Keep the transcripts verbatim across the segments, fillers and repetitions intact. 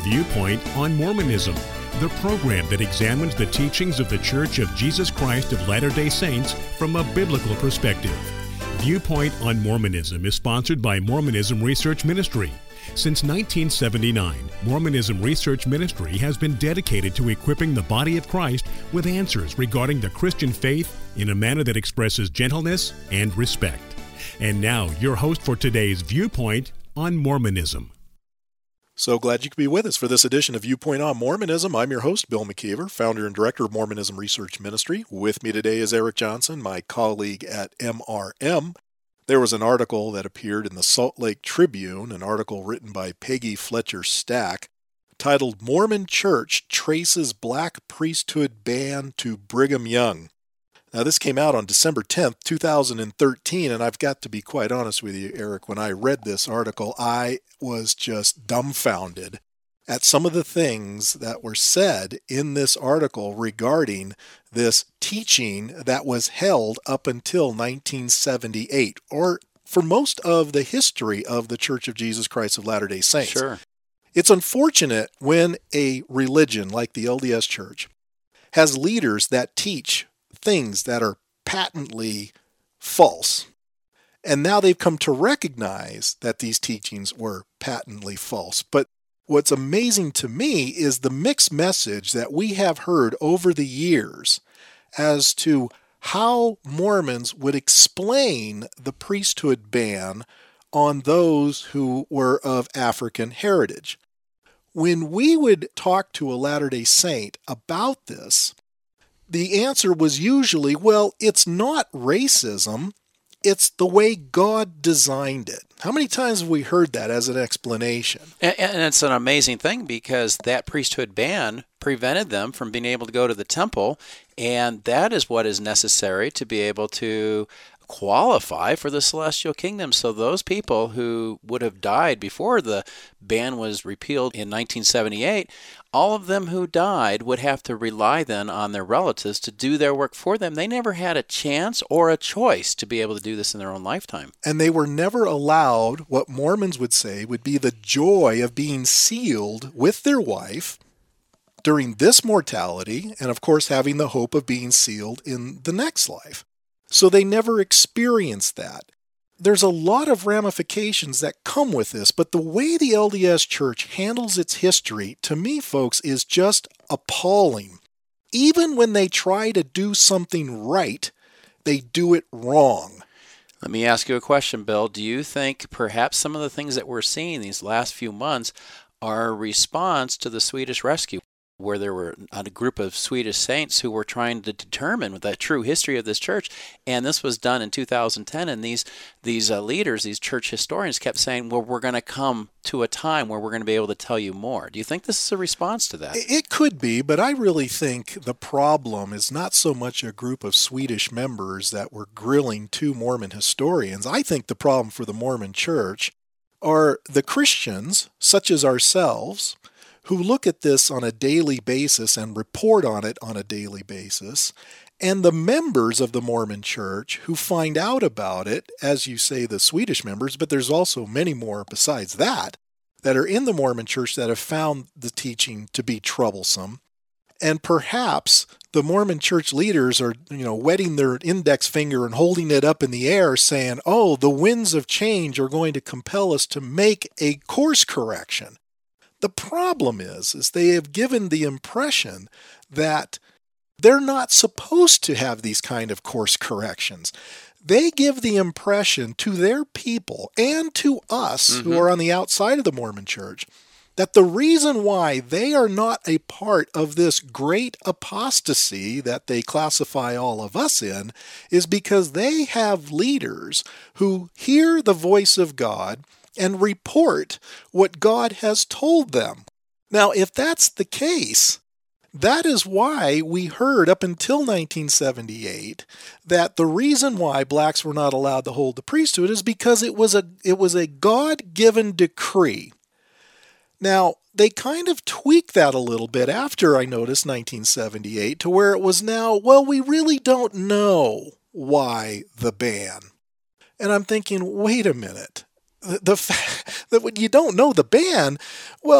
Viewpoint on Mormonism, the program that examines the teachings of the Church of Jesus Christ of Latter-day Saints from a biblical perspective. Viewpoint on Mormonism is sponsored by Mormonism Research Ministry. Since nineteen seventy-nine, Mormonism Research Ministry has been dedicated to equipping the body of Christ with answers regarding the Christian faith in a manner that expresses gentleness and respect. And now, your host for today's Viewpoint on Mormonism. So glad you could be with us for this edition of Viewpoint on Mormonism. I'm your host, Bill McKeever, founder and director of Mormonism Research Ministry. With me today is Eric Johnson, my colleague at M R M. There was an article that appeared in the Salt Lake Tribune, an article written by Peggy Fletcher Stack, titled Mormon Church Traces Black Priesthood Ban to Brigham Young. Now, this came out on December tenth, two thousand thirteen, and I've got to be quite honest with you, Eric, when I read this article, I was just dumbfounded at some of the things that were said in this article regarding this teaching that was held up until nineteen seventy-eight, or for most of the history of the Church of Jesus Christ of Latter-day Saints. Sure. It's unfortunate when a religion like the L D S Church has leaders that teach things that are patently false. And now they've come to recognize that these teachings were patently false. But what's amazing to me is the mixed message that we have heard over the years as to how Mormons would explain the priesthood ban on those who were of African heritage. When we would talk to a Latter-day Saint about this, the answer was usually, well, it's not racism, it's the way God designed it. How many times have we heard that as an explanation? And, and it's an amazing thing because that priesthood ban prevented them from being able to go to the temple, and that is what is necessary to be able to qualify for the celestial kingdom. So those people who would have died before the ban was repealed in nineteen seventy-eight, all of them who died would have to rely then on their relatives to do their work for them. They never had a chance or a choice to be able to do this in their own lifetime. And they were never allowed what Mormons would say would be the joy of being sealed with their wife during this mortality, and of course having the hope of being sealed in the next life. So they never experienced that. There's a lot of ramifications that come with this, but the way the L D S Church handles its history, to me, folks, is just appalling. Even when they try to do something right, they do it wrong. Let me ask you a question, Bill. Do you think perhaps some of the things that we're seeing these last few months are a response to the Swedish Rescue, where there were a group of Swedish saints who were trying to determine the true history of this church, and this was done in two thousand ten, and these these uh, leaders, these church historians kept saying, well, we're going to come to a time where we're going to be able to tell you more. Do you think this is a response to that? It could be, but I really think the problem is not so much a group of Swedish members that were grilling two Mormon historians. I think the problem for the Mormon church are the Christians, such as ourselves, who look at this on a daily basis and report on it on a daily basis, and the members of the Mormon Church who find out about it, as you say, the Swedish members, but there's also many more besides that, that are in the Mormon Church that have found the teaching to be troublesome. And perhaps the Mormon Church leaders are, you know, wetting their index finger and holding it up in the air saying, oh, the winds of change are going to compel us to make a course correction. The problem is, is they have given the impression that they're not supposed to have these kind of course corrections. They give the impression to their people and to us mm-hmm. who are on the outside of the Mormon Church that the reason why they are not a part of this great apostasy that they classify all of us in is because they have leaders who hear the voice of God and report what God has told them. Now, if that's the case, that is why we heard up until nineteen seventy-eight that the reason why blacks were not allowed to hold the priesthood is because it was a it was a God-given decree. Now, they kind of tweaked that a little bit after, I noticed, nineteen seventy-eight, to where it was now, well, we really don't know why the ban. And I'm thinking, wait a minute. The, the fact that when you don't know the ban, well,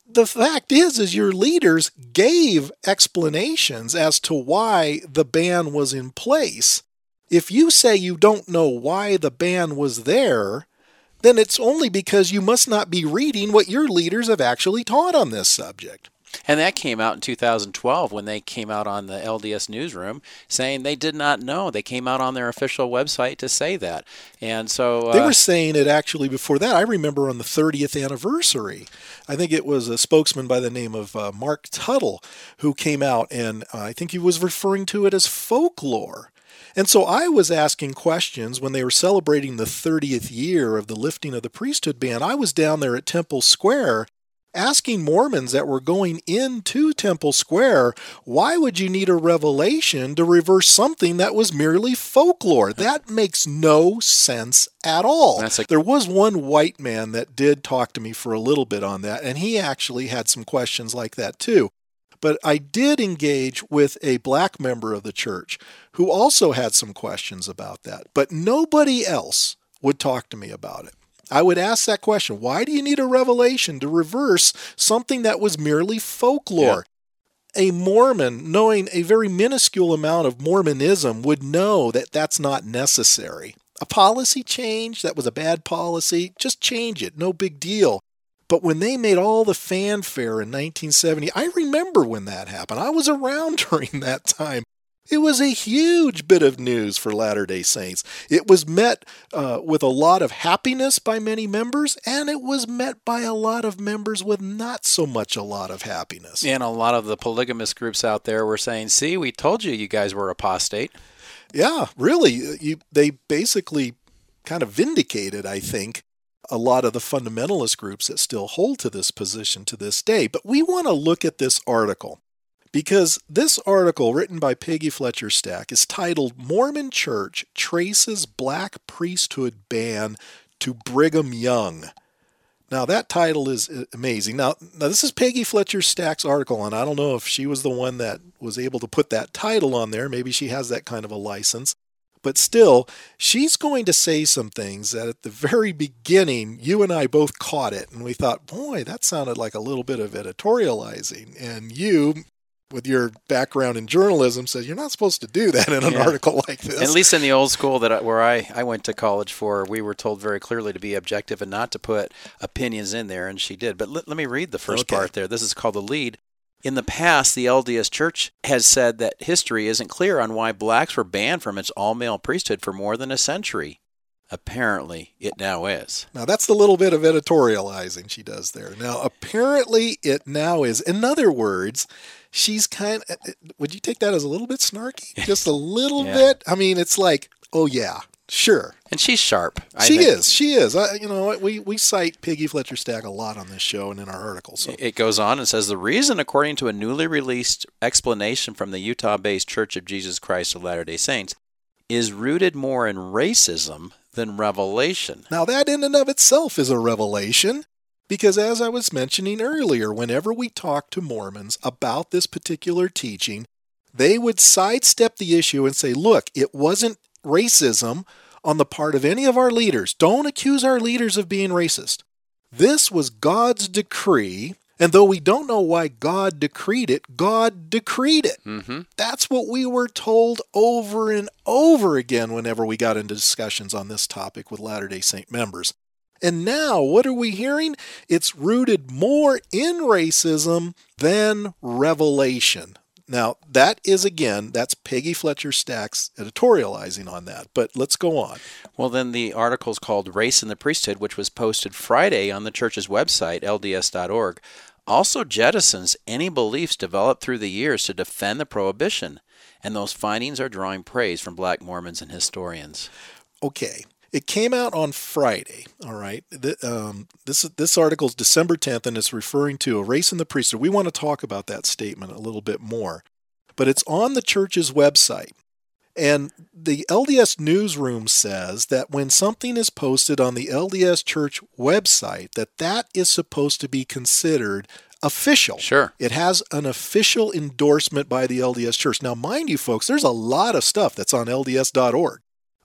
the fact is, is your leaders gave explanations as to why the ban was in place. If you say you don't know why the ban was there, then it's only because you must not be reading what your leaders have actually taught on this subject. And that came out in two thousand twelve when they came out on the L D S Newsroom saying they did not know. They came out on their official website to say that. And so uh, they were saying it actually before that. I remember on the thirtieth anniversary, I think it was a spokesman by the name of uh, Mark Tuttle who came out, and uh, I think he was referring to it as folklore. And so I was asking questions when they were celebrating the thirtieth year of the lifting of the priesthood ban. I was down there at Temple Square asking Mormons that were going into Temple Square, why would you need a revelation to reverse something that was merely folklore? That makes no sense at all. That's a- there was one white man that did talk to me for a little bit on that, and he actually had some questions like that too. But I did engage with a black member of the church who also had some questions about that, but nobody else would talk to me about it. I would ask that question, why do you need a revelation to reverse something that was merely folklore? Yeah. A Mormon, knowing a very minuscule amount of Mormonism, would know that that's not necessary. A policy change, that was a bad policy, just change it, no big deal. But when they made all the fanfare in nineteen seventy, I remember when that happened. I was around during that time. It was a huge bit of news for Latter-day Saints. It was met uh, with a lot of happiness by many members, and it was met by a lot of members with not so much a lot of happiness. And a lot of the polygamous groups out there were saying, see, we told you you guys were apostate. Yeah, really. You, they basically kind of vindicated, I think, a lot of the fundamentalist groups that still hold to this position to this day. But we want to look at this article, because this article written by Peggy Fletcher Stack is titled Mormon Church Traces Black Priesthood Ban to Brigham Young. Now that title is amazing. Now, now this is Peggy Fletcher Stack's article, and I don't know if she was the one that was able to put that title on there. Maybe she has that kind of a license. But still, she's going to say some things that at the very beginning, you and I both caught it, and we thought, boy, that sounded like a little bit of editorializing. And you, with your background in journalism, says you're not supposed to do that in an yeah. article like this. At least in the old school that I, where I, I went to college for, we were told very clearly to be objective and not to put opinions in there, and she did. But let, let me read the first okay. part there. This is called the lead. In the past, the L D S Church has said that history isn't clear on why blacks were banned from its all-male priesthood for more than a century. Apparently, it now is. Now, that's the little bit of editorializing she does there. Now, apparently, it now is. In other words, she's kind of, would you take that as a little bit snarky? Just a little yeah. bit? I mean, it's like, oh, yeah, sure. And she's sharp. I she think. is. She is. I, you know, we, we cite Peggy Fletcher Stack a lot on this show and in our articles. So. It goes on and says, the reason, according to a newly released explanation from the Utah-based Church of Jesus Christ of Latter-day Saints, is rooted more in racism than revelation. Now, that in and of itself is a revelation, because as I was mentioning earlier, whenever we talk to Mormons about this particular teaching, they would sidestep the issue and say, look, it wasn't racism on the part of any of our leaders. Don't accuse our leaders of being racist. This was God's decree, and though we don't know why God decreed it, God decreed it. Mm-hmm. That's what we were told over and over again whenever we got into discussions on this topic with Latter-day Saint members. And now, what are we hearing? It's rooted more in racism than revelation. Now, that is, again, that's Peggy Fletcher Stack's editorializing on that. But let's go on. Well, then the article is called Race in the Priesthood, which was posted Friday on the church's website, L D S dot org, also jettisons any beliefs developed through the years to defend the prohibition. And those findings are drawing praise from black Mormons and historians. Okay. It came out on Friday, all right? The, um, this this article is December tenth, and it's referring to a race in the priesthood. We want to talk about that statement a little bit more. But it's on the church's website. And the L D S Newsroom says that when something is posted on the L D S Church website, that that is supposed to be considered official. Sure. It has an official endorsement by the L D S Church. Now, mind you, folks, there's a lot of stuff that's on L D S dot org.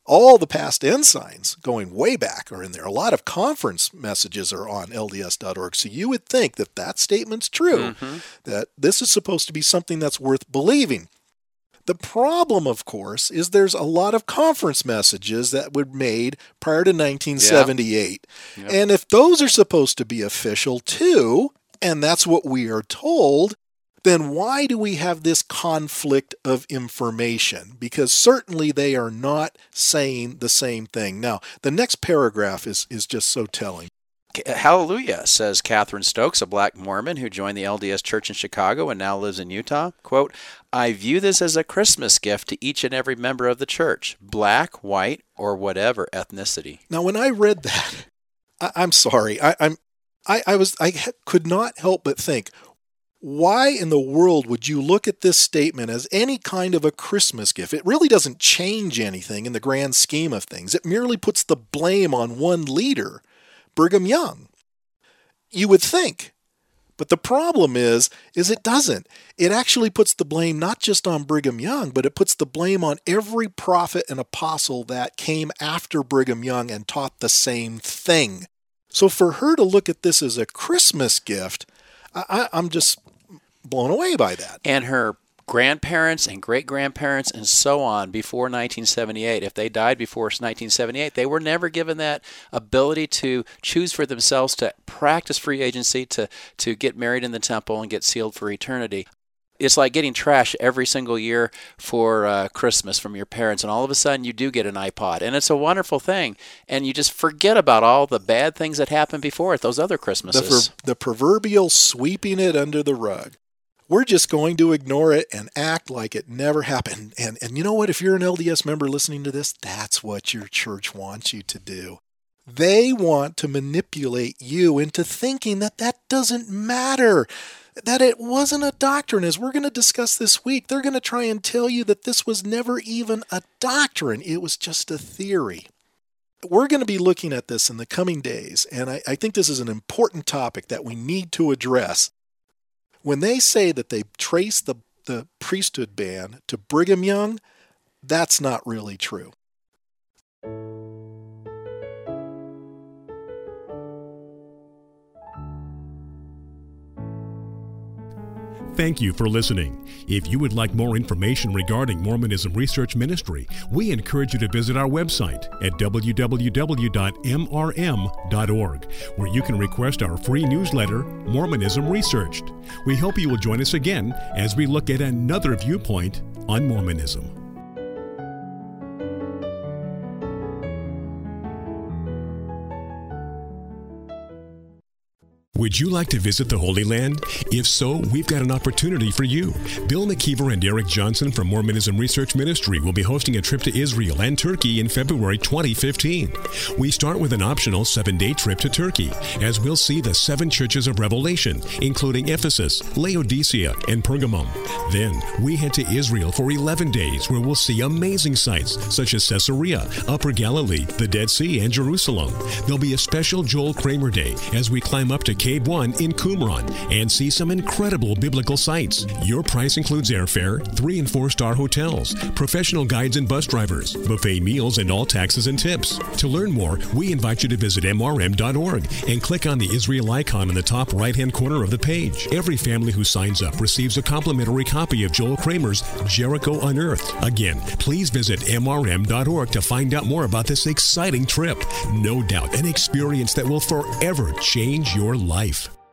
All the past ensigns going way back are in there. A lot of conference messages are on L D S dot org. So you would think that that statement's true, mm-hmm. that this is supposed to be something that's worth believing. The problem, of course, is there's a lot of conference messages that were made prior to nineteen seventy-eight. Yep. Yep. And if those are supposed to be official too, and that's what we are told, then why do we have this conflict of information? Because certainly they are not saying the same thing. Now, the next paragraph is, is just so telling. Hallelujah, says Catherine Stokes, a black Mormon who joined the L D S Church in Chicago and now lives in Utah. Quote, I view this as a Christmas gift to each and every member of the church, black, white, or whatever ethnicity. Now, when I read that, I, I'm sorry, I, I'm, I, I was, I could not help but think, why in the world would you look at this statement as any kind of a Christmas gift? It really doesn't change anything in the grand scheme of things. It merely puts the blame on one leader, Brigham Young. You would think. But the problem is, is it doesn't. It actually puts the blame not just on Brigham Young, but it puts the blame on every prophet and apostle that came after Brigham Young and taught the same thing. So for her to look at this as a Christmas gift, I, I'm just blown away by that. And her grandparents and great-grandparents and so on before nineteen seventy-eight, if they died before nineteen seventy-eight, they were never given that ability to choose for themselves, to practice free agency, to, to get married in the temple and get sealed for eternity. It's like getting trash every single year for uh, Christmas from your parents, and all of a sudden you do get an iPod, and it's a wonderful thing, and you just forget about all the bad things that happened before at those other Christmases. The, the proverbial sweeping it under the rug. We're just going to ignore it and act like it never happened. And and you know what? If you're an L D S member listening to this, that's what your church wants you to do. They want to manipulate you into thinking that that doesn't matter, that it wasn't a doctrine. As we're going to discuss this week, they're going to try and tell you that this was never even a doctrine. It was just a theory. We're going to be looking at this in the coming days, and I, I think this is an important topic that we need to address. When they say that they trace the, the priesthood ban to Brigham Young, that's not really true. Thank you for listening. If you would like more information regarding Mormonism Research Ministry, we encourage you to visit our website at w w w dot m r m dot org, where you can request our free newsletter, Mormonism Researched. We hope you will join us again as we look at another viewpoint on Mormonism. Would you like to visit the Holy Land? If so, we've got an opportunity for you. Bill McKeever and Eric Johnson from Mormonism Research Ministry will be hosting a trip to Israel and Turkey in February twenty fifteen. We start with an optional seven-day trip to Turkey, as we'll see the seven churches of Revelation, including Ephesus, Laodicea, and Pergamum. Then, we head to Israel for eleven days, where we'll see amazing sights such as Caesarea, Upper Galilee, the Dead Sea, and Jerusalem. There'll be a special Joel Kramer Day as we climb up to Cave one in Qumran and see some incredible biblical sights. Your price includes airfare, three and four star hotels, professional guides and bus drivers, buffet meals, and all taxes and tips. To learn more, we invite you to visit m r m dot org and click on the Israel icon in the top right-hand corner of the page. Every family who signs up receives a complimentary copy of Joel Kramer's Jericho Unearthed. Again, please visit m r m dot org to find out more about this exciting trip. No doubt, an experience that will forever change your life.